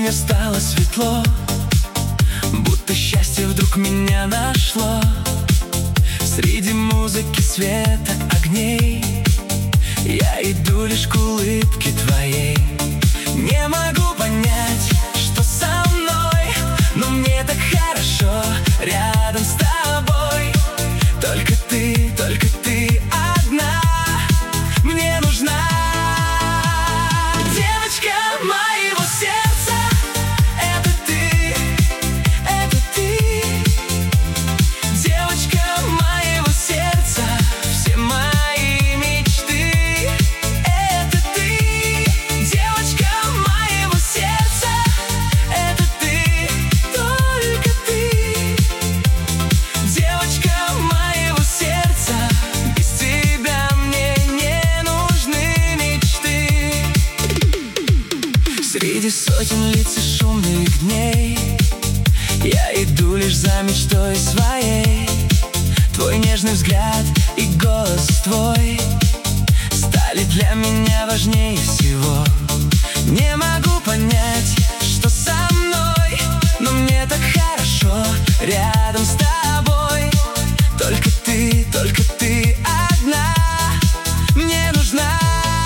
мне стало светло, будто счастье вдруг меня нашло. Среди музыки, света, огней я иду лишь к улыбке твоей. Не могу понять, что со мной, но мне так хорошо рядом с тобой. Только ты одна мне нужна. Девочка моего сердца, это ты, это ты. Девочка моего сердца, все мои мечты, это ты. Девочка моего сердца, это ты, только ты. Девочка моего сердца, без тебя мне не нужны мечты. Среди сотен лиц и шумных дней я иду лишь за мечтой своей. Твой нежный взгляд и голос твой стали для меня важнее всего. Не могу понять, что со мной, но мне так хорошо рядом с тобой. Только ты одна мне нужна.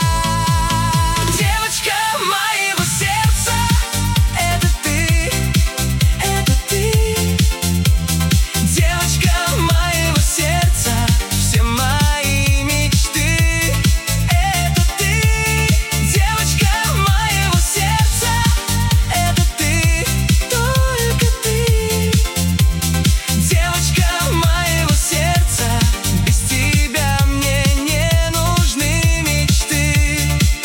Девочка моего сердца, это ты, это ты. Девочка моего сердца, все мои мечты, это ты. Девочка моего сердца, это ты, только ты. Девочка моего сердца, без тебя мне не нужны мечты.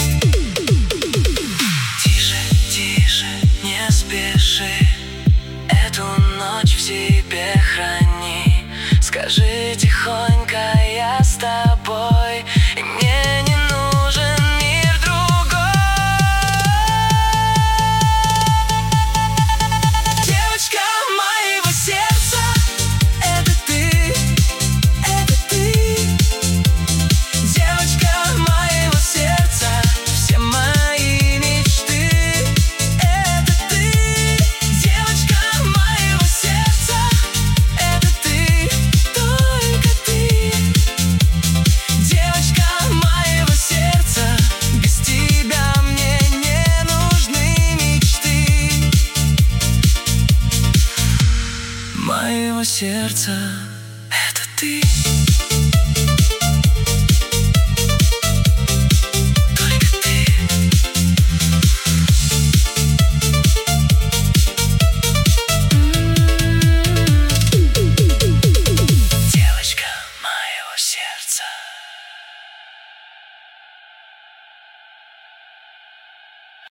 Тише, тише, не спеши, эту ночь в себе храни. Скажи тихонько, я с тобой, и мне не нужен мир другой. Девочка моего сердца, это ты, это ты. Девочка моего сердца, все мои мечты, это ты. Девочка моего сердца, это ты, только ты. Девочка моего сердца, без тебя мне не нужны мечты. Моего сердца, это ты.